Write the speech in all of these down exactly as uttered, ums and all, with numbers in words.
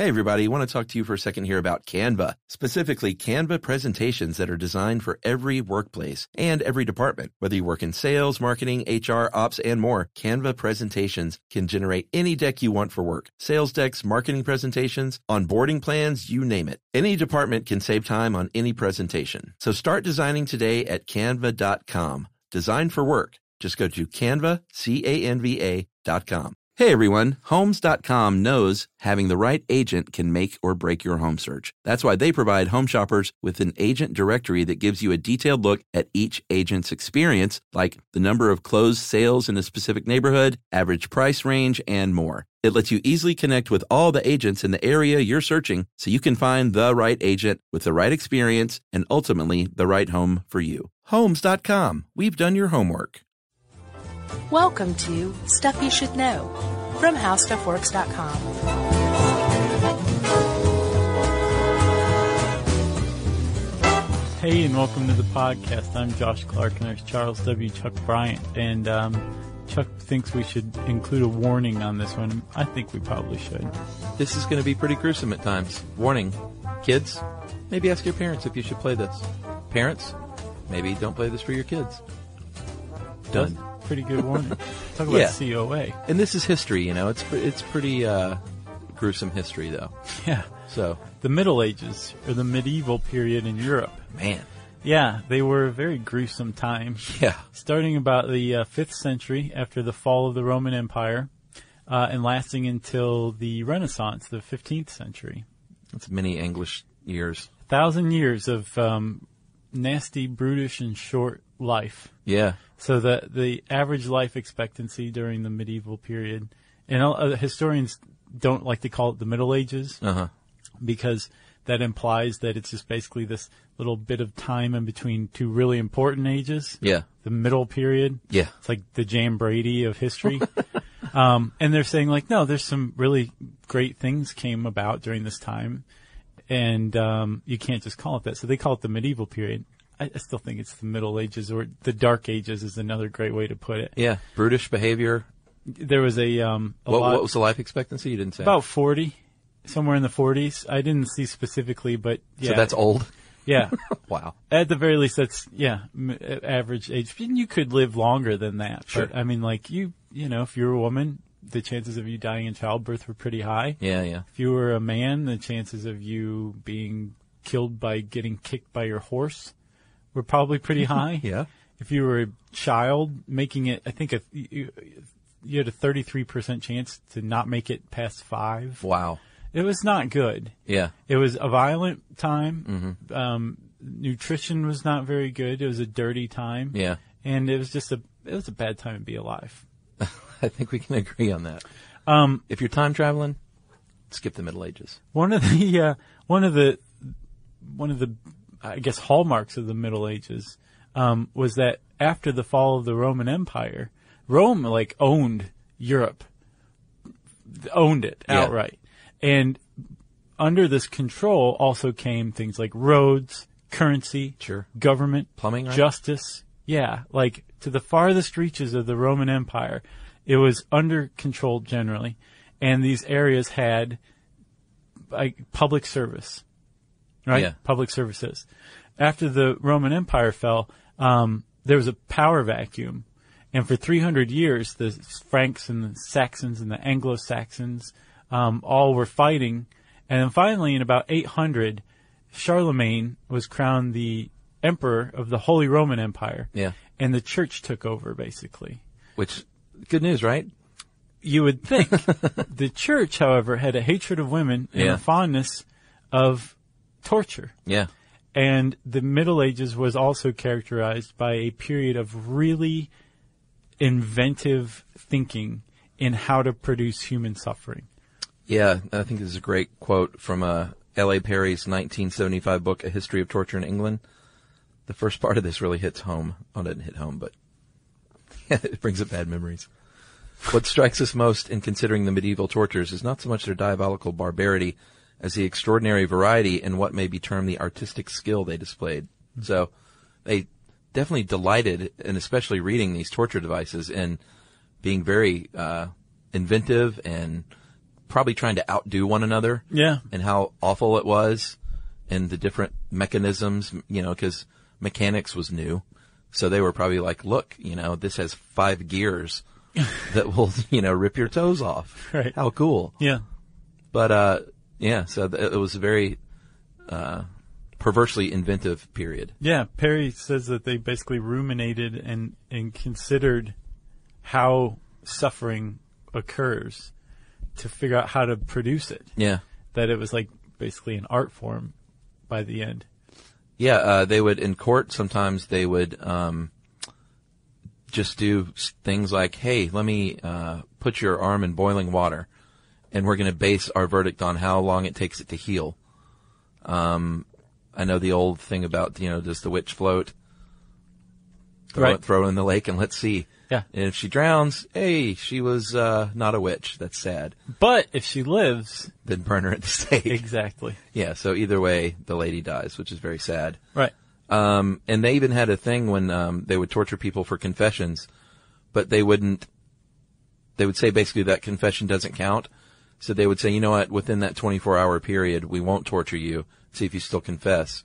Hey everybody, I want to talk to you for a second here about Canva, specifically Canva presentations that are designed for every workplace and every department. Whether you work in sales, marketing, H R, ops, and more, Canva presentations can generate any deck you want for work. Sales decks, marketing presentations, onboarding plans, you name it. Any department can save time on any presentation. So start designing today at canva dot com. Design for work. Just go to Canva, C A N V A dot com. Hey everyone, Homes dot com knows having the right agent can make or break your home search. That's why they provide home shoppers with an agent directory that gives you a detailed look at each agent's experience, like the number of closed sales in a specific neighborhood, average price range, and more. It lets you easily connect with all the agents in the area you're searching so you can find the right agent with the right experience and ultimately the right home for you. Homes dot com. We've done your homework. Welcome to Stuff You Should Know from How Stuff Works dot com. Hey, and welcome to the podcast. I'm Josh Clark, and there's Charles W. Chuck Bryant. And um, Chuck thinks we should include a warning on this one. I think we probably should. This is going to be pretty gruesome at times. Warning, kids, maybe ask your parents if you should play this. Parents, maybe don't play this for your kids. Done. Pretty good warning. Talk about yeah. C O A. And this is history, you know. It's it's pretty uh, gruesome history, though. Yeah. So the Middle Ages, or the medieval period in Europe. Man. Yeah, they were a very gruesome time. Yeah. Starting about the uh, fifth century after the fall of the Roman Empire, uh, and lasting until the Renaissance, the fifteenth century. That's many English years. A thousand years of um, nasty, brutish, and short life. Yeah. So the the average life expectancy during the medieval period, and uh, historians don't like to call it the Middle Ages, uh-huh. because that implies that it's just basically this little bit of time in between two really important ages. Yeah. The middle period. Yeah. It's like the Jan Brady of history. um, and they're saying like, no, there's some really great things came about during this time, and um, you can't just call it that. So they call it the medieval period. I still think it's the Middle Ages, or the Dark Ages is another great way to put it. Yeah, brutish behavior. There was a, um, a what, lot, what was the life expectancy? You didn't say. About forty, somewhere in the forties. I didn't see specifically, but yeah. So that's old? Yeah. Wow. At the very least, that's, yeah, m- average age. You could live longer than that. Sure. But, I mean, like, you, you know, if you're a woman, the chances of you dying in childbirth were pretty high. Yeah, yeah. If you were a man, the chances of you being killed by getting kicked by your horse were probably pretty high. Yeah. If you were a child, making it, I think a, you, you had a thirty-three percent chance to not make it past five. Wow. It was not good. Yeah. It was a violent time. Mm-hmm. Um, nutrition was not very good. It was a dirty time. Yeah. And it was just a, it was a bad time to be alive. I think we can agree on that. Um, if you're time traveling, skip the Middle Ages. One of the, uh, one of the, one of the, I guess, hallmarks of the Middle Ages, um, was that after the fall of the Roman Empire, Rome, like, owned Europe, owned it outright. Yeah. And under this control also came things like roads, currency, sure. government, plumbing, right? Justice. Yeah, like, to the farthest reaches of the Roman Empire, it was under control generally. And these areas had, like, public service. Right? Yeah. Public services. After the Roman Empire fell, um, there was a power vacuum. And for three hundred years, the Franks and the Saxons and the Anglo-Saxons, um, all were fighting. And then finally, in about eight hundred, Charlemagne was crowned the emperor of the Holy Roman Empire. Yeah. And the church took over, basically. Which, good news, right? You would think. The church, however, had a hatred of women and yeah. a fondness of torture. Yeah. And the Middle Ages was also characterized by a period of really inventive thinking in how to produce human suffering. Yeah, I think this is a great quote from uh, L A Perry's nineteen seventy-five book, A History of Torture in England. The first part of this really hits home. Oh, it didn't hit home, but it brings up bad memories. What strikes us most in considering the medieval tortures is not so much their diabolical barbarity as the extraordinary variety in what may be termed the artistic skill they displayed. Mm-hmm. So they definitely delighted, and especially reading these torture devices, in being very uh, inventive and probably trying to outdo one another. Yeah. And how awful it was, and the different mechanisms, you know, because mechanics was new. So they were probably like, look, you know, this has five gears that will, you know, rip your toes off. Right. How cool. Yeah. But, uh, yeah, so th- it was a very, uh, perversely inventive period. Yeah. Perry says that they basically ruminated and, and considered how suffering occurs to figure out how to produce it. Yeah. That it was like basically an art form by the end. Yeah, uh, they would, in court, sometimes they would, um, just do things like, hey, let me, uh, put your arm in boiling water, and we're going to base our verdict on how long it takes it to heal. Um, I know the old thing about, you know, does the witch float? Throw, Right. it, throw it in the lake and let's see. Yeah. And if she drowns, hey, she was, uh, not a witch. That's sad. But if she lives, Then burn her at the stake. exactly. Yeah, so either way, the lady dies, which is very sad. Right. Um, and they even had a thing when, um, they would torture people for confessions, but they wouldn't, they would say basically that confession doesn't count. So they would say, you know what, within that twenty-four hour period, we won't torture you, see if you still confess.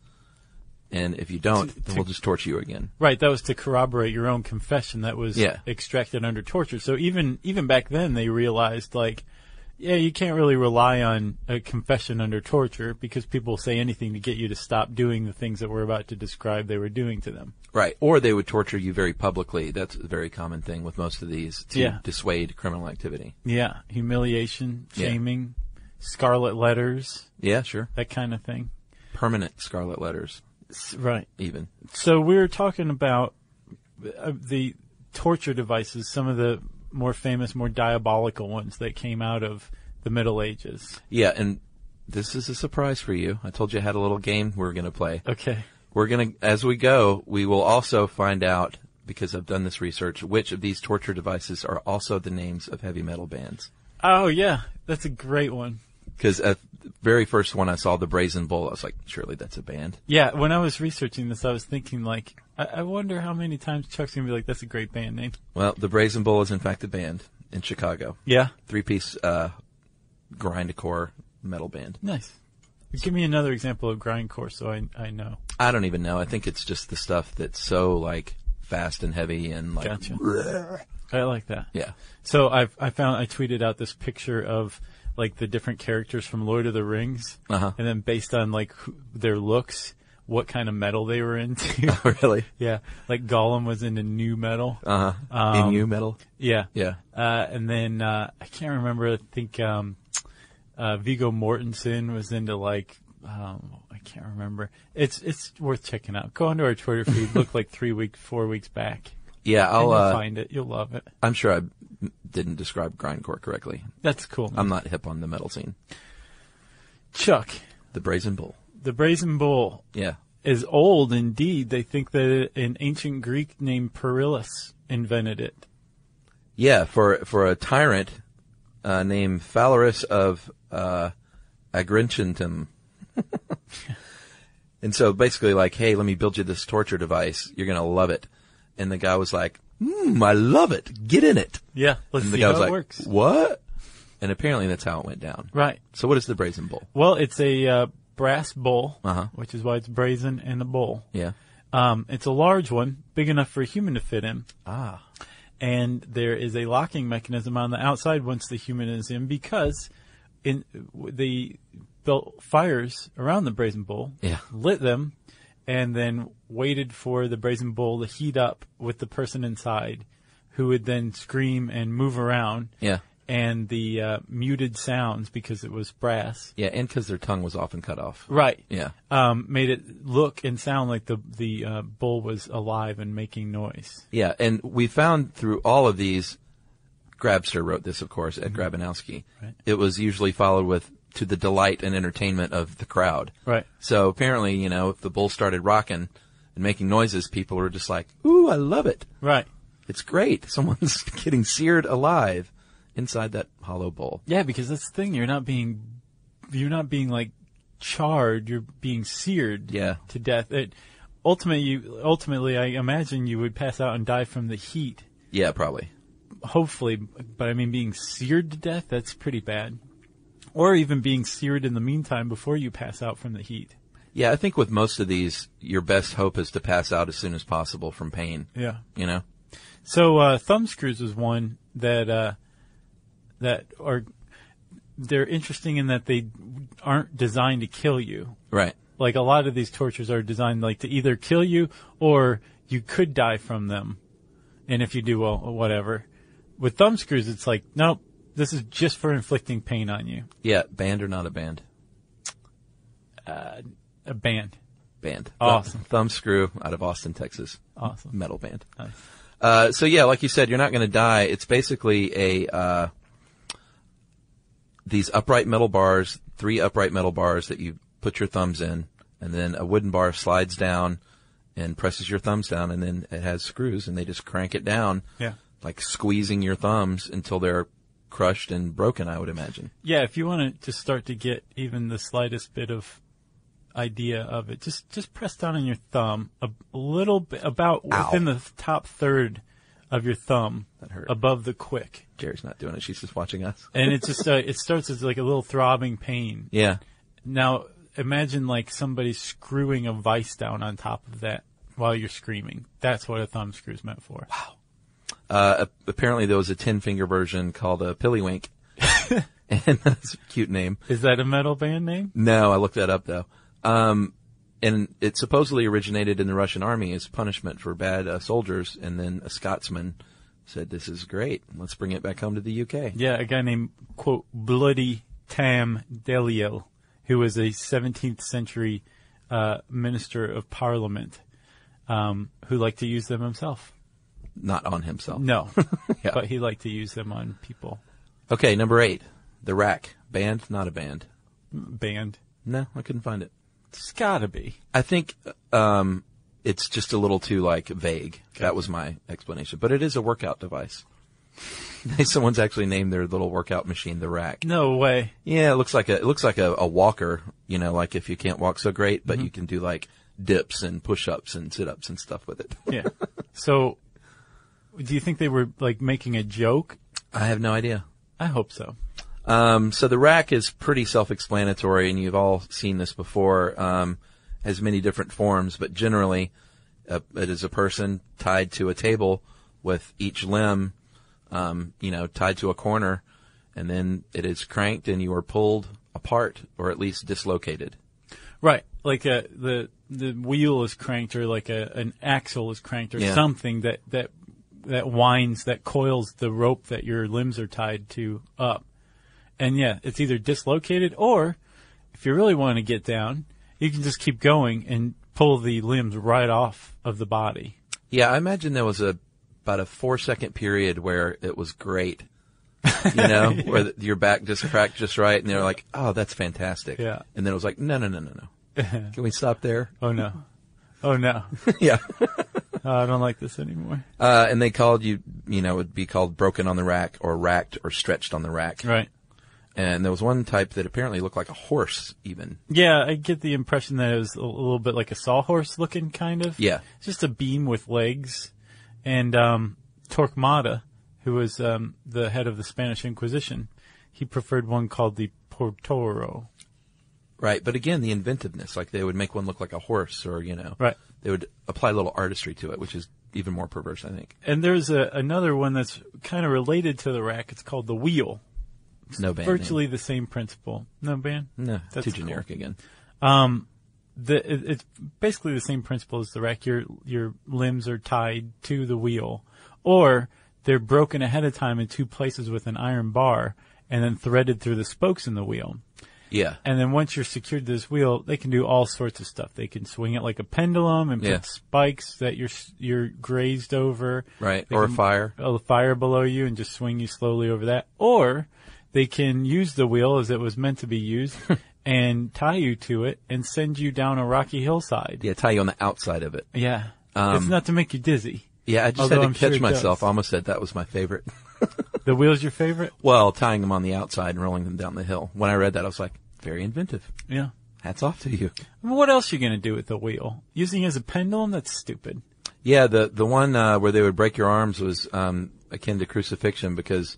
And if you don't, To- then to- we'll just torture you again. Right, that was to corroborate your own confession that was Yeah. extracted under torture. So even even back then they realized, like, yeah, you can't really rely on a confession under torture because people will say anything to get you to stop doing the things that we're about to describe they were doing to them. Right. Or they would torture you very publicly. That's a very common thing with most of these to Yeah. dissuade criminal activity. Yeah, humiliation, Yeah. shaming, scarlet letters, Yeah, sure. that kind of thing. Permanent scarlet letters, S- Right. even. So we were talking about uh, the torture devices, some of the more famous, more diabolical ones that came out of the Middle Ages. Yeah, and this is a surprise for you. I told you I had a little game we were going to play. Okay. We're going to, as we go, we will also find out, because I've done this research, which of these torture devices are also the names of heavy metal bands. Oh, yeah. That's a great one. Because at the very first one I saw, the Brazen Bull, I was like, surely that's a band. Yeah, when I was researching this, I was thinking, like, I, I wonder how many times Chuck's going to be like, that's a great band name. Well, the Brazen Bull is in fact a band in Chicago. Yeah. Three-piece uh, grindcore metal band. Nice. Give me another example of grindcore so I I know. I don't even know. I think it's just the stuff that's so, like, fast and heavy and, like... Gotcha. I like that. Yeah. So I've, I found, I tweeted out this picture of, like, the different characters from Lord of the Rings. Uh-huh. And then based on, like, who, their looks, what kind of metal they were into. Really? Yeah. Like Gollum was into new metal. Uh-huh. Um, in you metal? Yeah. Yeah. Uh, and then, uh, I can't remember, I think, um, uh, Viggo Mortensen was into, like, um, I can't remember. It's, it's worth checking out. Go onto our Twitter feed, look like three weeks, four weeks back. Yeah, I'll, and you'll uh, find it. You'll love it. I'm sure I didn't describe grindcore correctly. That's cool. I'm not hip on the metal scene. Chuck, The Brazen Bull. the Brazen Bull Yeah. is old indeed. They think that an ancient Greek named Perillus invented it. Yeah, for for a tyrant uh, named Phalaris of uh, Agrigentum. And so basically like, hey, let me build you this torture device. You're going to love it. And the guy was like, hmm, I love it. Get in it. Yeah, let's And the see guy how was it like, works. what? And apparently that's how it went down. Right. So what is the Brazen Bull? Well, it's a uh, brass bull, Uh-huh. which is why it's brazen and a bull. Yeah. Um, it's a large one, big enough for a human to fit in. Ah. And there is a locking mechanism on the outside once the human is in, because in they built fires around the Brazen Bull, Yeah. lit them, and then waited for the Brazen Bull to heat up with the person inside, who would then scream and move around. Yeah. And the uh, muted sounds, because it was brass, Yeah, and because their tongue was often cut off. right? Yeah. Um, made it look and sound like the the uh, bull was alive and making noise. Yeah, and we found through all of these, Grabster wrote this, of course, Ed Grabanowski. Right. It was usually followed with, to the delight and entertainment of the crowd. Right. So apparently, you know, if the bull started rocking and making noises, people were just like, ooh, I love it. Right. It's great. Someone's getting seared alive inside that hollow bowl. Yeah, because that's the thing. You're not being, you're not being like charred. You're being seared Yeah. to death. It, ultimately, you, ultimately, I imagine you would pass out and die from the heat. Yeah, probably. Hopefully, but I mean, being seared to death, that's pretty bad. Or even being seared in the meantime before you pass out from the heat. Yeah, I think with most of these, your best hope is to pass out as soon as possible from pain. Yeah. You know? So, uh, thumb screws is one that, uh, that are, they're interesting in that they aren't designed to kill you. Right. Like a lot of these tortures are designed like to either kill you or you could die from them. And if you do, well, whatever. With thumb screws, it's like, nope, this is just for inflicting pain on you. Yeah, band or not a band? Uh, a band. Band. Awesome. Thumb Screw out of Austin, Texas. Awesome. Metal band. Nice. Uh, so yeah, like you said, you're not going to die. It's basically a, uh, these upright metal bars, three upright metal bars that you put your thumbs in, and then a wooden bar slides down and presses your thumbs down, and then it has screws, and they just crank it down. Yeah. Like squeezing your thumbs until they're crushed and broken, I would imagine. Yeah, if you want to just start to get even the slightest bit of idea of it, just just press down on your thumb a little bit, about Ow. within the top third of your thumb, That hurt. above the quick. Jerry's not doing it. She's just watching us. And it just, uh, it starts as like a little throbbing pain. Yeah. Now, imagine like somebody screwing a vise down on top of that while you're screaming. That's what a thumb screw is meant for. Wow. Uh, apparently there was a ten-finger version called a Pillywink. And that's a cute name. Is that a metal band name? No, I looked that up though. Um, and it supposedly originated in the Russian army as punishment for bad uh, soldiers. And then a Scotsman said, this is great. Let's bring it back home to the U K. Yeah, a guy named, quote, Bloody Tam Delisle, who was a seventeenth century uh, minister of parliament, um, who liked to use them himself. Not on himself. No, Yeah. but he liked to use them on people. Okay, number eight. The Rack. Band, not a band. Band. No, I couldn't find it. It's gotta be. I think um, it's just a little too, like, vague. Okay. That was my explanation. But it is a workout device. Someone's actually named their little workout machine the Rack. No way. Yeah, it looks like a it looks like a, a walker. You know, like if you can't walk so great, but Mm-hmm. you can do like dips and push-ups and sit-ups and stuff with it. Yeah. So, do you think they were like making a joke? I have no idea. I hope so. Um, so the Rack is pretty self-explanatory, and you've all seen this before. Um, has many different forms, but generally, uh, it is a person tied to a table with each limb, um, you know, tied to a corner, and then it is cranked, and you are pulled apart, or at least dislocated. Right. Like a, the the wheel is cranked, or like a an axle is cranked, or Yeah. something that that that winds, that coils the rope that your limbs are tied to up. And yeah, it's either dislocated, or if you really want to get down, you can just keep going and pull the limbs right off of the body. Yeah, I imagine there was a about a four second period where it was great. You know, yeah. Where the, your back just cracked just right, and they were like, "Oh, that's fantastic." Yeah. And then it was like, "No, no, no, no, no. Can we stop there?" Oh no, oh no. Yeah. Oh, I don't like this anymore. Uh, and they called you, you know, it would be called broken on the rack, or racked, or stretched on the rack. Right. And there was one type that apparently looked like a horse, even. Yeah, I get the impression that it was a little bit like a sawhorse looking, kind of. Yeah. It's just a beam with legs. And um, Torquemada, who was um, the head of the Spanish Inquisition, he preferred one called the Portoro. Right, but again, the inventiveness, like they would make one look like a horse, or, you know. Right. They would apply a little artistry to it, which is even more perverse, I think. And there's a, another one that's kind of related to the rack. It's called the wheel. No band Virtually name. the same principle. No band? No, That's too cool. generic again. Um, the, it, it's basically the same principle as the rack. Your, your limbs are tied to the wheel, or they're broken ahead of time in two places with an iron bar and then threaded through the spokes in the wheel. Yeah. And then once you're secured to this wheel, they can do all sorts of stuff. They can swing it like a pendulum and put Yeah. spikes that you're, you're grazed over. Right, They or a can- fire. A fire below you and just swing you slowly over that. Or they can use the wheel as it was meant to be used and tie you to it and send you down a rocky hillside. Yeah, tie you on the outside of it. Yeah. Um, it's not to make you dizzy. Yeah, I just Although had to I'm catch sure it myself. does. I almost said that was my favorite. The wheel's your favorite? Well, tying them on the outside and rolling them down the hill. When I read that, I was like, very inventive. Yeah. Hats off to you. What else are you going to do with the wheel? Using it as a pendulum? That's stupid. Yeah, the the one uh, where they would break your arms was um, akin to crucifixion, because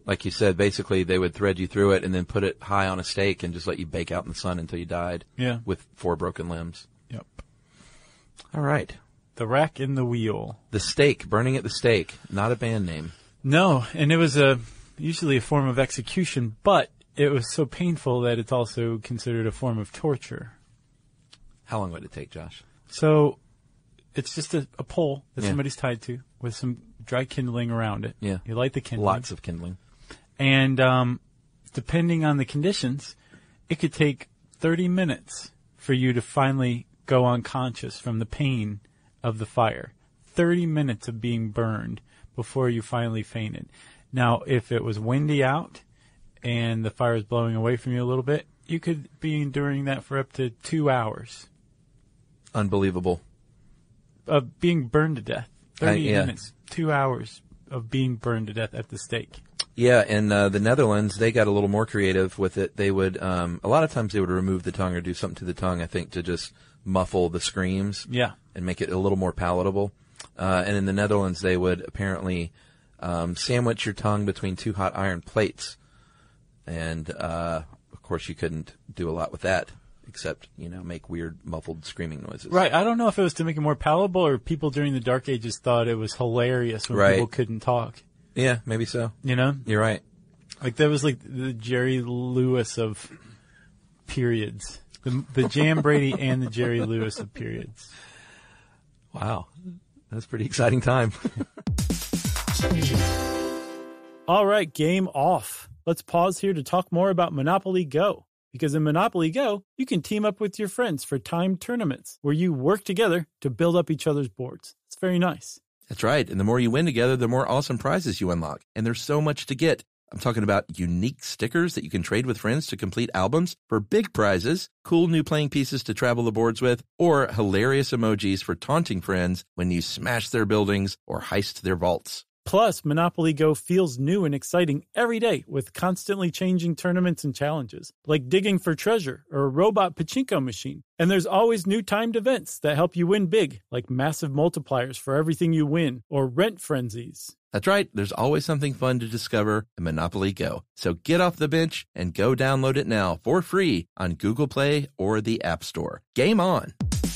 Like you said, basically they would thread you through it and then put it high on a stake and just let you bake out in the sun until you died. Yeah. With four broken limbs. Yep. All right. The Rack and the Wheel. The Stake, burning at the stake, not a band name. No, and it was a usually a form of execution, but it was so painful that it's also considered a form of torture. How long would it take, Josh? So it's just a, a pole that Yeah. somebody's tied to with some dry kindling around it. Yeah. You light the kindling. Lots of kindling. And um, depending on the conditions, it could take thirty minutes for you to finally go unconscious from the pain of the fire. thirty minutes of being burned before you finally fainted. Now, if it was windy out and the fire is blowing away from you a little bit, you could be enduring that for up to two hours. Unbelievable. Of being burned to death. thirty Uh, yeah. minutes, two hours of being burned to death at the stake. Yeah, in uh, the Netherlands, they got a little more creative with it. They would, um, a lot of times they would remove the tongue or do something to the tongue, I think, to just muffle the screams. Yeah. And make it a little more palatable. Uh, and in the Netherlands, they would apparently um, sandwich your tongue between two hot iron plates. And, uh, of course, you couldn't do a lot with that, except, you know, make weird muffled screaming noises. Right. I don't know if it was to make it more palatable or people during the Dark Ages thought it was hilarious when Right. people couldn't talk. Yeah, maybe so. You know? You're right. Like, that was like the Jerry Lewis of periods. The, the Jan Brady and the Jerry Lewis of periods. Wow. That's a pretty exciting time. All right, game off. Let's pause here to talk more about Monopoly Go. Because in Monopoly Go, you can team up with your friends for timed tournaments where you work together to build up each other's boards. It's very nice. That's right. And the more you win together, the more awesome prizes you unlock. And there's so much to get. I'm talking about unique stickers that you can trade with friends to complete albums for big prizes, cool new playing pieces to travel the boards with, or hilarious emojis for taunting friends when you smash their buildings or heist their vaults. Plus, Monopoly Go feels new and exciting every day with constantly changing tournaments and challenges, like digging for treasure or a robot pachinko machine. And there's always new timed events that help you win big, like massive multipliers for everything you win or rent frenzies. That's right. There's always something fun to discover in Monopoly Go. So get off the bench and go download it now for free on Google Play or the App Store. Game on.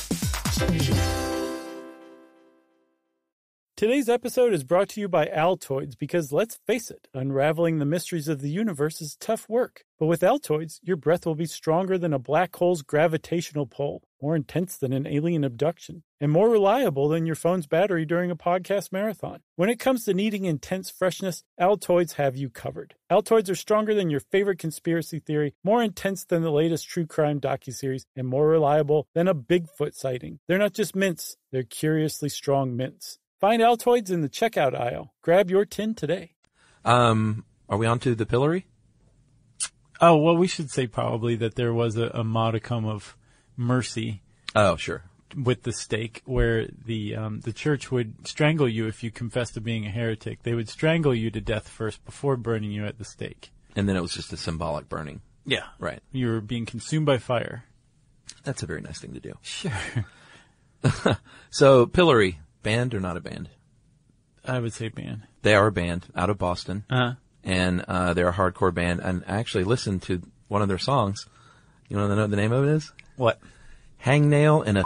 Today's episode is brought to you by Altoids because, let's face it, unraveling the mysteries of the universe is tough work. But with Altoids, your breath will be stronger than a black hole's gravitational pull, more intense than an alien abduction, and more reliable than your phone's battery during a podcast marathon. When it comes to needing intense freshness, Altoids have you covered. Altoids are stronger than your favorite conspiracy theory, more intense than the latest true crime docuseries, and more reliable than a Bigfoot sighting. They're not just mints, they're curiously strong mints. Find Altoids in the checkout aisle. Grab your tin today. Um, are we on to the pillory? Oh, well, we should say probably that there was a, a modicum of mercy Oh, sure. with the stake, where the um, the church would strangle you if you confessed to being a heretic. They would strangle you to death first before burning you at the stake. And then it was just a symbolic burning. Yeah. Right. You were being consumed by fire. That's a very nice thing to do. Sure. So, Pillory, band or not a band? I would say band. They are a band out of Boston. Uh-huh. And uh, they're a hardcore band. And I actually listened to one of their songs. You want to know what the name of it is? What? Hangnail and a...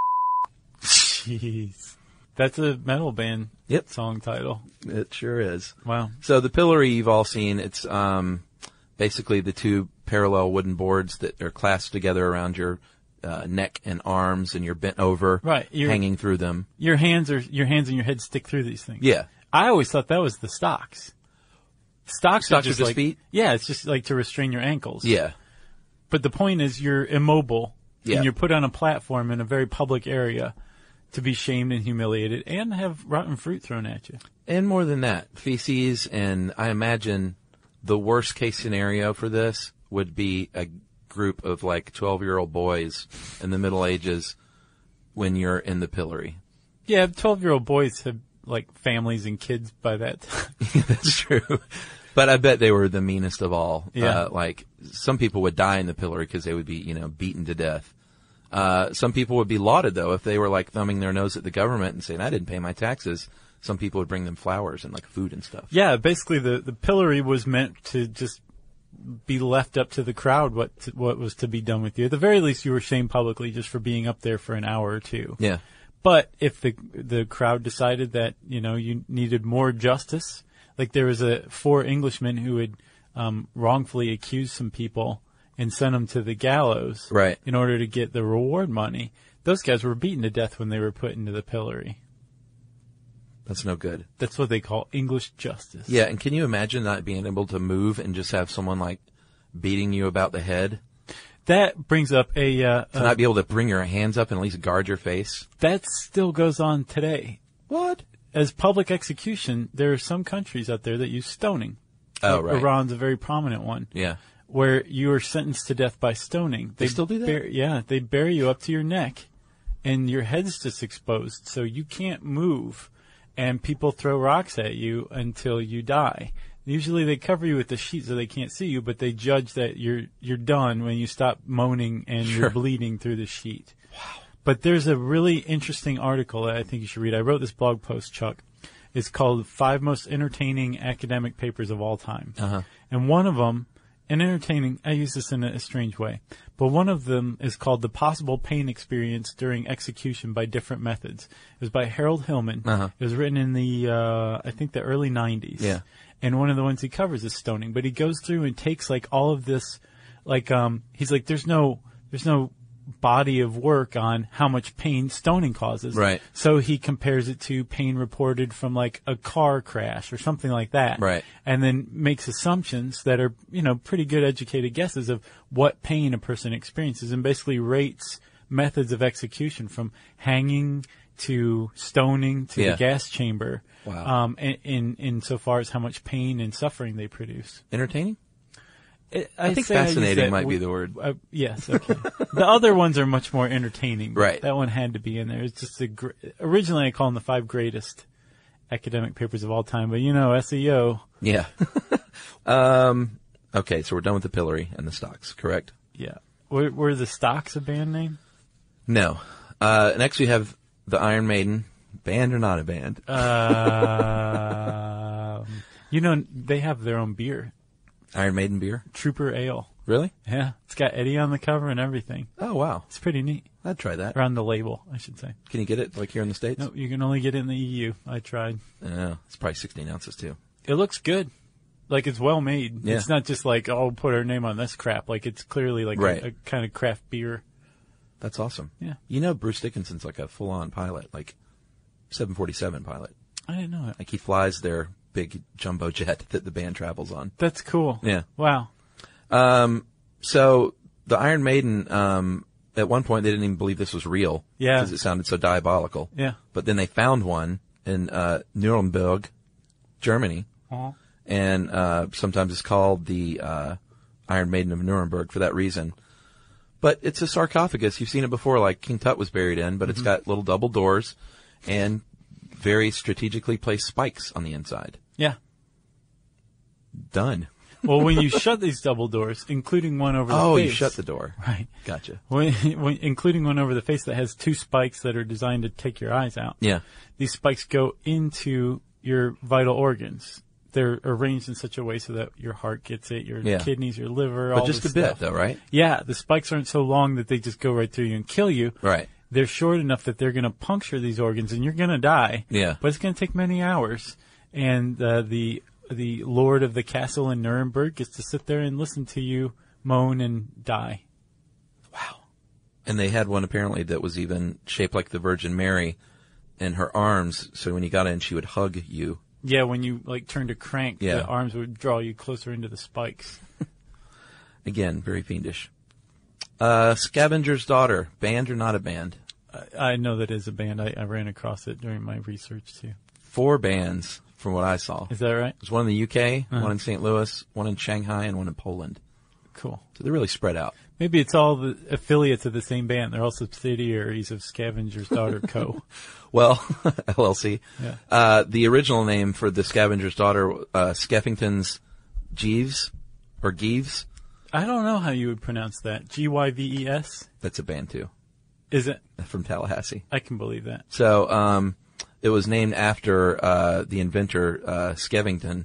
Jeez. That's a metal band Yep. song title. It sure is. Wow. So the Pillory you've all seen, it's um, basically the two parallel wooden boards that are clasped together around your uh, neck and arms, and you're bent over, Right, you're- hanging through them. Your hands are your hands and your head stick through these things. Yeah. I always thought that was the stocks. Stocks, Stocks are just are just like, feet? Yeah, it's just like to restrain your ankles. Yeah. But the point is you're immobile Yeah. and you're put on a platform in a very public area to be shamed and humiliated and have rotten fruit thrown at you. And more than that, feces, and I imagine the worst case scenario for this would be a group of like twelve-year-old boys in the Middle Ages when you're in the pillory. Yeah, twelve-year-old boys have like families and kids by that time. That's true. But I bet they were the meanest of all. Yeah. Uh, like, some people would die in the pillory because they would be, you know, beaten to death. Uh, some people would be lauded, though, if they were, like, thumbing their nose at the government and saying, I didn't pay my taxes some people would bring them flowers and like food and stuff. Yeah, basically the, the pillory was meant to just be left up to the crowd what to, what was to be done with you. At the very least, you were shamed publicly just for being up there for an hour or two. Yeah. But if the the crowd decided that, you know, you needed more justice, like there was a four Englishmen who had um, wrongfully accused some people and sent them to the gallows right. in order to get the reward money. Those guys were beaten to death when they were put into the pillory. That's no good. That's what they call English justice. Yeah, and can you imagine not being able to move and just have someone like beating you about the head? That brings up a... Uh, to not be able to bring your hands up and at least guard your face? That still goes on today. What? As public execution, there are some countries out there that use stoning. Oh, right. Iran's a very prominent one. Yeah. Where you are sentenced to death by stoning. They, they still do that? Bur- yeah, they bury you up to your neck, and your head's just exposed, so you can't move, and people throw rocks at you until you die. Usually they cover you with the sheet so they can't see you, but they judge that you're you're done when you stop moaning and sure. you're bleeding through the sheet. Wow. But there's a really interesting article that I think you should read. I wrote this blog post, Chuck. It's called Five Most Entertaining Academic Papers of All Time. Uh-huh. And one of them, and entertaining, I use this in a, a strange way, but one of them is called The Possible Pain Experience During Execution by Different Methods. It was by Harold Hillman. Uh-huh. It was written in the, uh, I think the early nineties. Yeah. And one of the ones he covers is stoning, but he goes through and takes like all of this, like, um, he's like, there's no, there's no body of work on how much pain stoning causes. Right. So he compares it to pain reported from like a car crash or something like that. Right. And then makes assumptions that are, you know, pretty good educated guesses of what pain a person experiences, and basically rates methods of execution from hanging to stoning to yeah. the gas chamber. Wow. Um, in, in, in so far as how much pain and suffering they produce. Entertaining? It, I think fascinating I might we, be the word. Uh, yes, okay. The other ones are much more entertaining. But right. That one had to be in there. It's just a gr- originally I call them the five greatest academic papers of all time, but you know, S E O. Yeah. um, okay, so we're done with the pillory and the stocks, correct? Yeah. Were, were the stocks a band name? No. Uh, next we have the Iron Maiden. Band or not a band? Uh, you know, they have their own beer. Iron Maiden beer? Trooper Ale. Really? Yeah. It's got Eddie on the cover and everything. Oh, wow. It's pretty neat. I'd try that. Or on the label, I should say. Can you get it, like, here in the States? No, you can only get it in the E U. I tried. Yeah, it's probably sixteen ounces, too. It looks good. Like, it's well made. Yeah. It's not just like, oh, put our name on this crap. Like, it's clearly like right. a, a kind of craft beer. That's awesome. Yeah. You know, Bruce Dickinson's like a full-on pilot, like seven forty-seven pilot. I didn't know it. Like, he flies their big jumbo jet that the band travels on. That's cool. Yeah. Wow. Um, so the Iron Maiden, um, at one point they didn't even believe this was real. Yeah. Because it sounded so diabolical. Yeah. But then they found one in, uh, Nuremberg, Germany. Uh-huh. And, uh, sometimes it's called the, uh, Iron Maiden of Nuremberg for that reason. But it's a sarcophagus. You've seen it before, like King Tut was buried in, but mm-hmm. it's got little double doors and very strategically placed spikes on the inside. Yeah. Done. Well, when you shut these double doors, including one over the oh, face. Oh, you shut the door. Right. Gotcha. When, when, including one over the face that has two spikes that are designed to take your eyes out. Yeah. These spikes go into your vital organs. They're arranged in such a way so that your heart gets it, your yeah. kidneys, your liver, but all just this a bit, stuff. though, right? Yeah. The spikes aren't so long that they just go right through you and kill you. Right. They're short enough that they're going to puncture these organs and you're going to die. Yeah. But it's going to take many hours. And uh, the the lord of the castle in Nuremberg gets to sit there and listen to you moan and die. Wow. And they had one apparently that was even shaped like the Virgin Mary in her arms, so when you got in, she would hug you. Yeah, when you like turned to crank, yeah. the arms would draw you closer into the spikes. Again, very fiendish. Uh, Scavenger's Daughter, band or not a band? I, I know that is a band. I, I ran across it during my research too. Four bands from what I saw. Is that right? There's one in the U K, uh-huh. one in Saint Louis, one in Shanghai, and one in Poland. Cool. So they're really spread out. Maybe it's all the affiliates of the same band. They're all subsidiaries of Scavenger's Daughter Co. Well, L L C. Yeah. Uh, the original name for the Scavenger's Daughter, uh, Skeffington's Jeeves, or Geeves. I don't know how you would pronounce that. G Y V E S? That's a band too. Is it? From Tallahassee. I can believe that. So, um, It was named after uh, the inventor uh, Skevington.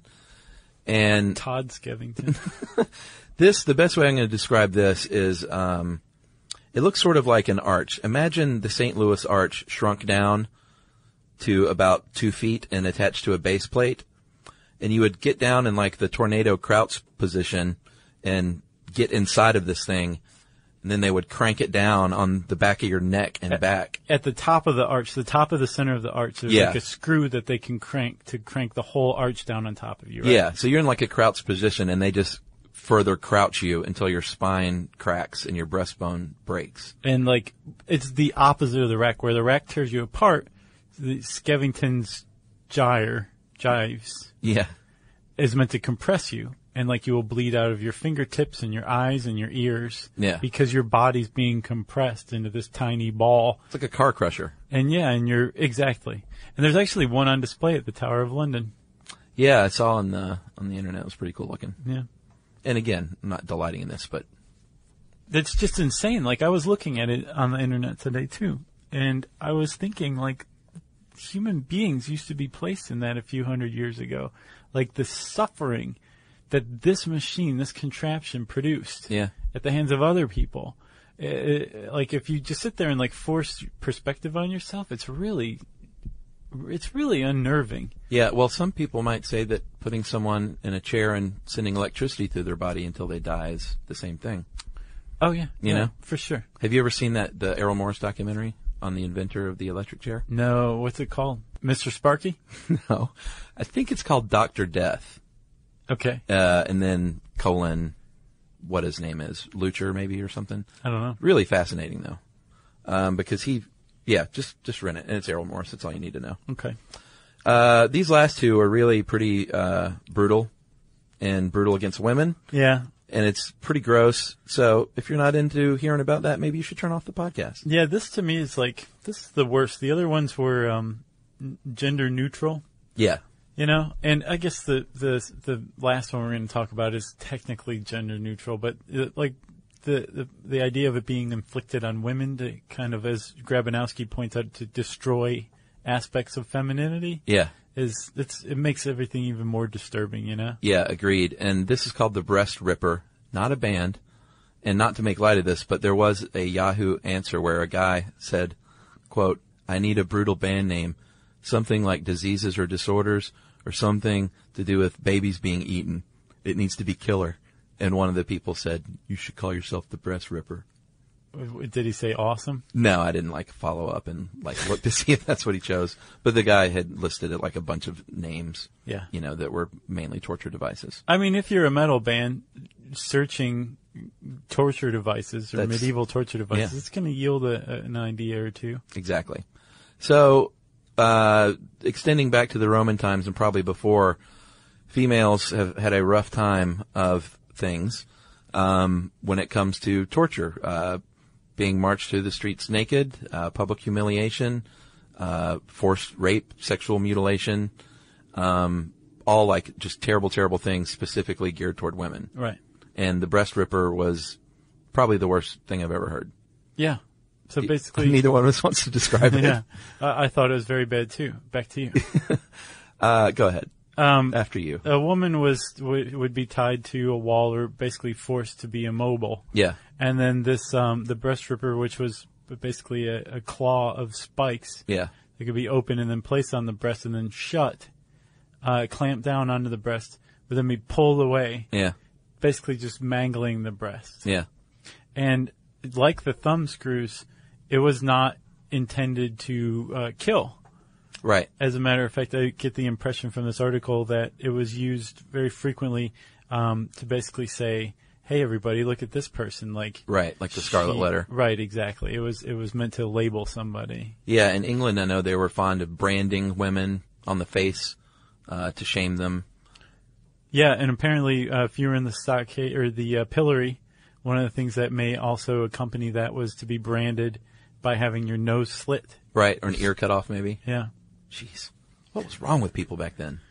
And Todd Skevington. this, the best way I'm going to describe this is, um, it looks sort of like an arch. Imagine the Saint Louis Arch shrunk down to about two feet and attached to a base plate. And you would get down in like the tornado crouch position and get inside of this thing. And then they would crank it down on the back of your neck and at, back. At the top of the arch, the top of the center of the arch, there's Yeah. like a screw that they can crank to crank the whole arch down on top of you, right? Yeah, so you're in like a crouch position, and they just further crouch you until your spine cracks and your breastbone breaks. And like, it's the opposite of the rack, where the rack tears you apart. The Skevington's gyre, gyves, Yeah. is meant to compress you. And like you will bleed out of your fingertips and your eyes and your ears. Yeah. Because your body's being compressed into this tiny ball. It's like a car crusher. And yeah, and you're, exactly. And there's actually one on display at the Tower of London. Yeah, I saw on the, on the internet. It was pretty cool looking. Yeah. And again, I'm not delighting in this, but That's just insane. Like, I was looking at it on the internet today too. And I was thinking, like, human beings used to be placed in that a few hundred years ago. Like, the suffering that this machine, this contraption produced yeah. at the hands of other people. It, it, like, if you just sit there and, like, force perspective on yourself, it's really, it's really unnerving. Yeah, well, some people might say that putting someone in a chair and sending electricity through their body until they die is the same thing. Oh, yeah. You yeah, know? For sure. Have you ever seen that, the Errol Morris documentary on the inventor of the electric chair? No, what's it called? Mister Sparky? No. I think it's called Doctor Death. Okay. Uh, and then colon, what his name is, Lucher maybe or something. I don't know. Really fascinating though, um, because he, yeah, just just rent it, and it's Errol Morris. That's all you need to know. Okay. Uh, these last two are really pretty uh, brutal, and brutal against women, Yeah. and it's pretty gross. So if you're not into hearing about that, maybe you should turn off the podcast. Yeah, this to me is like, this is the worst. The other ones were um, n- gender neutral. Yeah, You know, and I guess the the the last one we're going to talk about is technically gender neutral, but uh, like the, the the idea of it being inflicted on women to kind of, as Grabanowski points out, to destroy aspects of femininity yeah, is it's it makes everything even more disturbing. You know. yeah. Agreed. And this is called the Breast Ripper, not a band, and not to make light of this, but there was a Yahoo answer where a guy said, "quote I need a brutal band name." Something like diseases or disorders, or something to do with babies being eaten. It needs to be killer. And one of the people said, you should call yourself the Breast Ripper. Did he say awesome? No, I didn't like follow up and like look to see if that's what he chose. But the guy had listed it like a bunch of names, Yeah. you know, that were mainly torture devices. I mean, if you're a metal band searching torture devices or That's- medieval torture devices, yeah. it's going to yield a, an idea or two. Exactly. So, uh, extending back to the Roman times and probably before, females have had a rough time of things, um, when it comes to torture, uh, being marched through the streets naked, uh, public humiliation, uh, forced rape, sexual mutilation, um, all like just terrible, terrible things specifically geared toward women. Right. And the breast ripper was probably the worst thing I've ever heard. Yeah. So basically, Neither one of us wants to describe it. yeah, I, I thought it was very bad too. Back to you. Uh, go ahead. Um, After you. a woman was would, would be tied to a wall or basically forced to be immobile. Yeah. And then this, um, the breast ripper, which was basically a, a claw of spikes. Yeah. It could be open and then placed on the breast and then shut, uh, clamped down onto the breast, but then be pulled away, Yeah. basically just mangling the breast. Yeah. And like the thumb screws, it was not intended to uh, kill. Right. As a matter of fact, I get the impression from this article that it was used very frequently um, to basically say, "Hey, everybody, look at this person." Like Right. Like the Scarlet she- Letter. Right. Exactly. It was it was meant to label somebody. Yeah. In England, I know they were fond of branding women on the face uh, to shame them. Yeah, and apparently, uh, if you were in the stockade or the uh, pillory, one of the things that may also accompany that was to be branded by having your nose slit. Right. Or an ear cut off, maybe. Yeah. Jeez. What was wrong with people back then?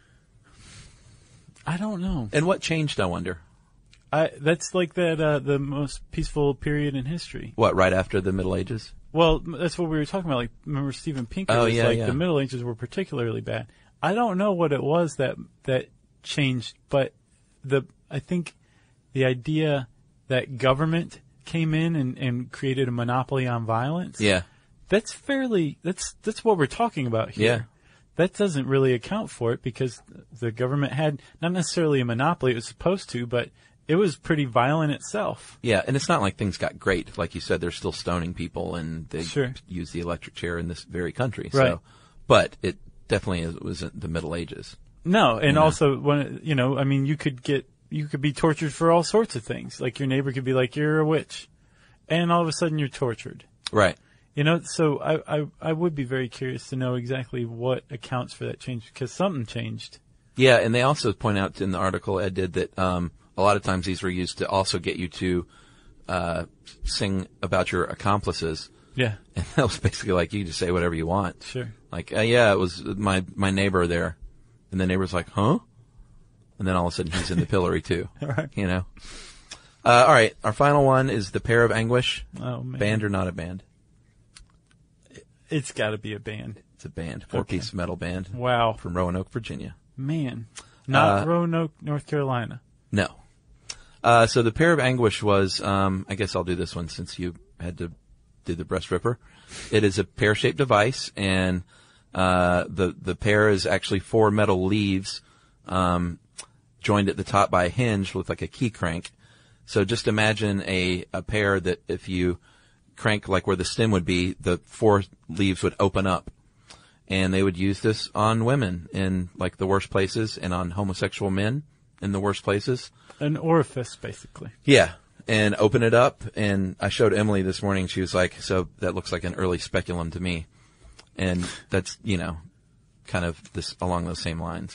I don't know. And what changed, I wonder? I that's like that uh, the most peaceful period in history. What, right after the Middle Ages? Well, that's what we were talking about. Like, remember Steven Pinker? Oh, was yeah, like yeah. the Middle Ages were particularly bad. I don't know what it was that that changed, but the I think the idea that government came in and, and created a monopoly on violence. Yeah. That's fairly that's that's what we're talking about here. Yeah. That doesn't really account for it because the government had not necessarily a monopoly, it was supposed to, but it was pretty violent itself. Yeah, and it's not like things got great. Like you said, they're still stoning people, and they Sure. use the electric chair in this very country. Right. So, but it definitely is, wasn't the Middle Ages. No, and Yeah. also when you know, I mean, you could get you could be tortured for all sorts of things. Like your neighbor could be like, "You're a witch," and all of a sudden you're tortured. Right. You know, so I I, I would be very curious to know exactly what accounts for that change because something changed. Yeah, and they also point out in the article Ed did that um, a lot of times these were used to also get you to uh, sing about your accomplices. Yeah, And that was basically like you just say whatever you want. sure. Like, uh, yeah, it was my my neighbor there, and the neighbor's like, huh? And then all of a sudden he's in the pillory too. Right. You know. Uh, all right, our final one is the Pair of Anguish. Oh man, Band or not a band? it's got to be a band. It's a band, four-piece Okay. metal band Wow, from Roanoke, Virginia. man, not Uh, Roanoke, North Carolina. No. Uh, so the Pair of Anguish was, um, I guess I'll do this one since you had to do the breast ripper. It is a pear-shaped device, and uh, the the pair is actually four metal leaves um, joined at the top by a hinge with like a key crank. So just imagine a, a pair that if you crank like where the stem would be, the four leaves would open up. And they would use this on women in like the worst places and on homosexual men in the worst places. An orifice, basically. Yeah. And open it up. And I showed Emily this morning. She was like, so that looks like an early speculum to me. And that's, you know, kind of this along those same lines.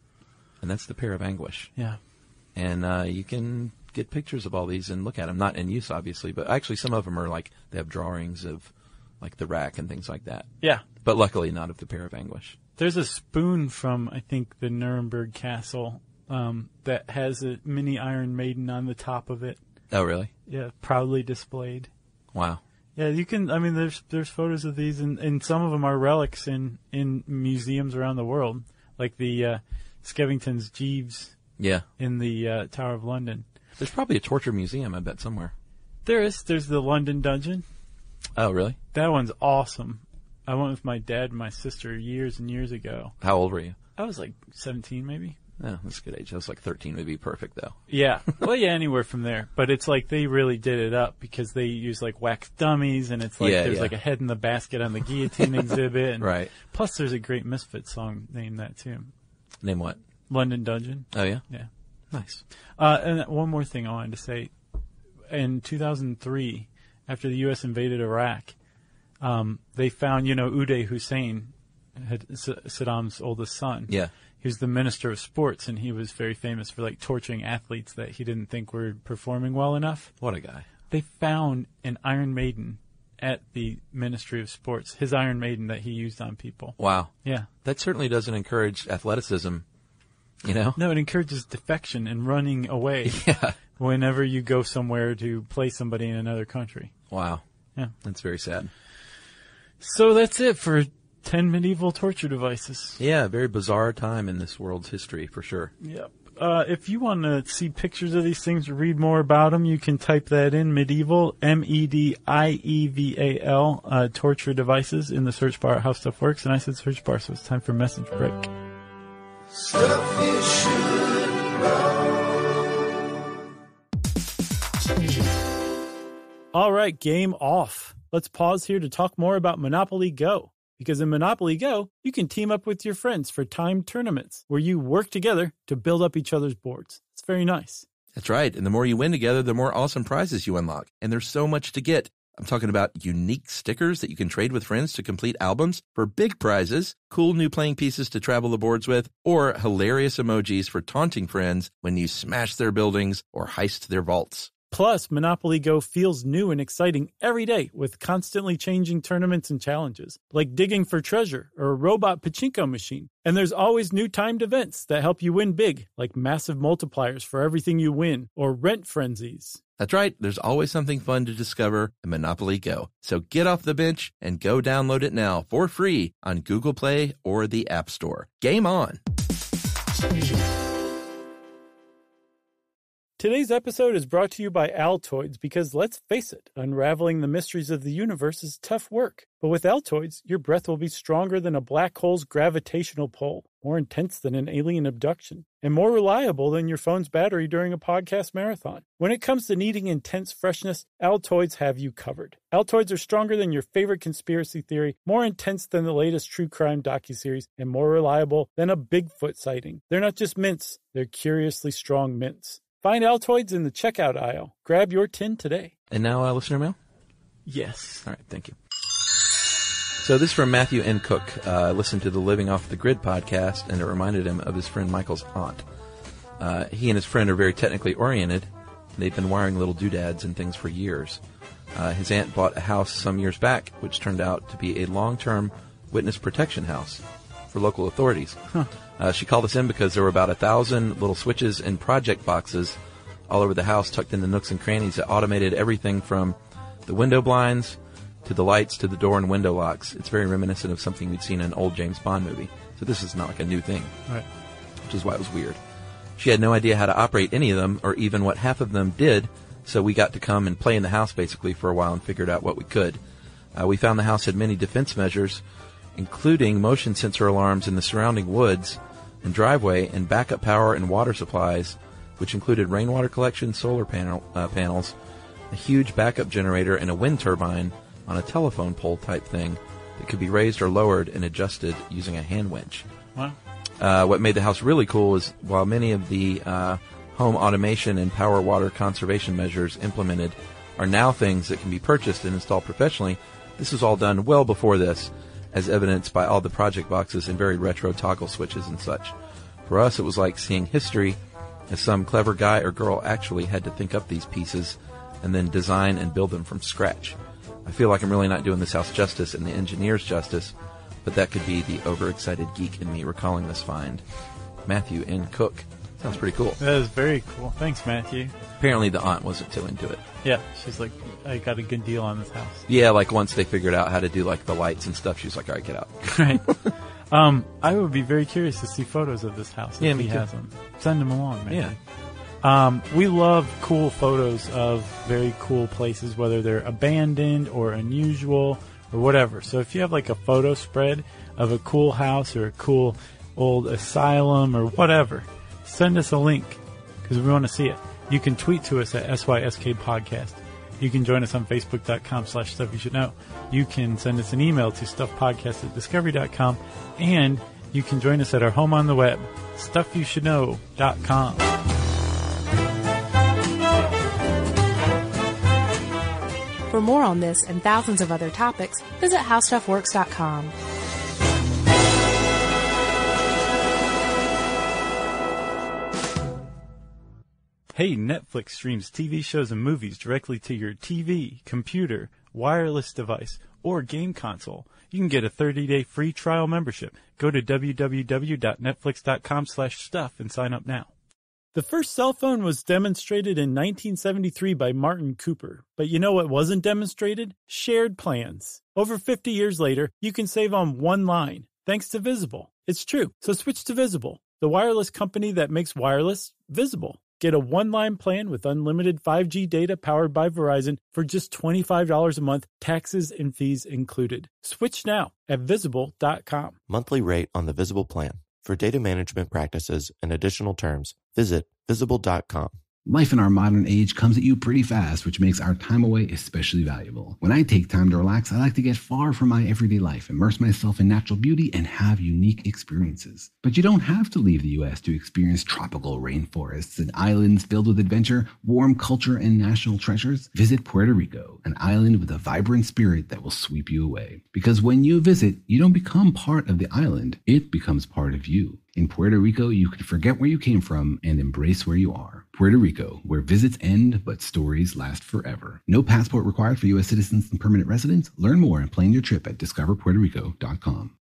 And that's the Pair of Anguish. Yeah. And uh, you can get pictures of all these and look at them. Not in use, obviously, but actually some of them are like, they have drawings of like the rack and things like that. Yeah. But luckily not of the Pair of Anguish. There's a spoon from, I think, the Nuremberg Castle um, that has a mini Iron Maiden on the top of it. Oh, really? Yeah, proudly displayed. Wow. Yeah, you can, I mean, there's there's photos of these, and, and some of them are relics in, in museums around the world, like the uh, Skevington's Jeeves Yeah. in the uh, Tower of London. There's probably a torture museum, I bet, somewhere. There is. There's the London Dungeon. Oh, really? That one's awesome. I went with my dad and my sister years and years ago. How old were you? I was like seventeen, maybe. Oh, that's a good age. I was like thirteen would be perfect, though. Yeah. Well, yeah, anywhere from there. But it's like they really did it up because they use like wax dummies, and it's like Yeah, there's yeah. like a head in the basket on the guillotine exhibit. And Right. Plus, there's a great Misfits song named that too. Name what? London Dungeon. Oh, yeah? Yeah. Nice. Uh, and one more thing I wanted to say. In two thousand three, after the U S invaded Iraq, um, they found, you know, Uday Hussein, had S- Saddam's oldest son. Yeah. He was the minister of sports, and he was very famous for like torturing athletes that he didn't think were performing well enough. What a guy. They found an Iron Maiden at the Ministry of Sports, his Iron Maiden that he used on people. Wow. Yeah. That certainly doesn't encourage athleticism, you know? No, it encourages defection and running away Yeah. whenever you go somewhere to play somebody in another country. Wow. Yeah. That's very sad. So that's it for ten medieval torture devices. Yeah, very bizarre time in this world's history, for sure. Yep. Uh, if you want to see pictures of these things or read more about them, you can type that in, medieval, M E D I E V A L, uh, torture devices in the search bar at How Stuff Works. And I said search bar, so it's time for message break. Stuff you should know. All right, game off. Let's pause here to talk more about Monopoly Go. Because in Monopoly Go, you can team up with your friends for timed tournaments where you work together to build up each other's boards. It's very nice. That's right. And the more you win together, the more awesome prizes you unlock. And there's so much to get. I'm talking about unique stickers that you can trade with friends to complete albums for big prizes, cool new playing pieces to travel the boards with, or hilarious emojis for taunting friends when you smash their buildings or heist their vaults. Plus, Monopoly Go feels new and exciting every day with constantly changing tournaments and challenges, like digging for treasure or a robot pachinko machine. And there's always new timed events that help you win big, like massive multipliers for everything you win or rent frenzies. That's right, there's always something fun to discover in Monopoly Go. So get off the bench and go download it now for free on Google Play or the App Store. Game on! Today's episode is brought to you by Altoids because, let's face it, unraveling the mysteries of the universe is tough work. But with Altoids, your breath will be stronger than a black hole's gravitational pull, more intense than an alien abduction, and more reliable than your phone's battery during a podcast marathon. When it comes to needing intense freshness, Altoids have you covered. Altoids are stronger than your favorite conspiracy theory, more intense than the latest true crime docuseries, and more reliable than a Bigfoot sighting. They're not just mints, they're curiously strong mints. Find Altoids in the checkout aisle. Grab your tin today. And now, uh, listener mail? Yes. All right, thank you. So this is from Matthew N. Cook. Uh, listened to the Living Off the Grid podcast, and it reminded him of his friend Michael's aunt. Uh, he and his friend are very technically oriented. They've been wiring little doodads and things for years. Uh, his aunt bought a house some years back, which turned out to be a long-term witness protection house for local authorities. Huh. Uh, she called us in because there were about a thousand little switches and project boxes all over the house, tucked in the nooks and crannies that automated everything from the window blinds to the lights to the door and window locks. It's very reminiscent of something we'd seen in an old James Bond movie. So this is not like a new thing, right? Which is why it was weird. She had no idea how to operate any of them or even what half of them did, so we got to come and play in the house basically for a while and figured out what we could. Uh, we found the house had many defense measures, including motion sensor alarms in the surrounding woods and driveway, and backup power and water supplies, which included rainwater collection, solar panel uh, panels, a huge backup generator, and a wind turbine on a telephone pole type thing that could be raised or lowered and adjusted using a hand winch. Wow. Uh, what made the house really cool is while many of the uh, home automation and power water conservation measures implemented are now things that can be purchased and installed professionally, this was all done well before this, as evidenced by all the project boxes and very retro toggle switches and such. For us, it was like seeing history, as some clever guy or girl actually had to think up these pieces and then design and build them from scratch. I feel like I'm really not doing this house justice and the engineers justice, but that could be the overexcited geek in me recalling this find. Matthew N. Cook. Sounds pretty cool. That is very cool. Thanks, Matthew. Apparently the aunt wasn't too into it. Yeah, she's like, I got a good deal on this house. Yeah, like once they figured out how to do like the lights and stuff, she was like, all right, get out. Right. um, I would be very curious to see photos of this house if yeah, he me too. has them. Send them along, man. Yeah. Um, we love cool photos of very cool places, whether they're abandoned or unusual or whatever. So if you have like a photo spread of a cool house or a cool old asylum or whatever, send us a link because we want to see it. You can tweet to us at S Y S K Podcast. You can join us on Facebook.com slash Stuff You Should Know. You can send us an email to stuffpodcast at discovery dot com. And you can join us at our home on the web, stuff you should know dot com. For more on this and thousands of other topics, visit how stuff works dot com. Hey, Netflix streams T V shows and movies directly to your T V, computer, wireless device, or game console. You can get a thirty-day free trial membership. Go to w w w dot netflix dot com slash stuff and sign up now. The first cell phone was demonstrated in nineteen seventy-three by Martin Cooper. But you know what wasn't demonstrated? Shared plans. Over fifty years later, you can save on one line, thanks to Visible. It's true, so switch to Visible, the wireless company that makes wireless visible. Get a one-line plan with unlimited five G data powered by Verizon for just twenty-five dollars a month, taxes and fees included. Switch now at visible dot com. Monthly rate on the Visible plan. For data management practices and additional terms, visit visible dot com. Life in our modern age comes at you pretty fast, which makes our time away especially valuable. When I take time to relax, I like to get far from my everyday life, immerse myself in natural beauty, and have unique experiences. But you don't have to leave the U S to experience tropical rainforests and islands filled with adventure, warm culture, and national treasures. Visit Puerto Rico, an island with a vibrant spirit that will sweep you away. Because when you visit, you don't become part of the island, it becomes part of you. In Puerto Rico, you can forget where you came from and embrace where you are. Puerto Rico, where visits end but stories last forever. No passport required for U S citizens and permanent residents. Learn more and plan your trip at discover puerto rico dot com.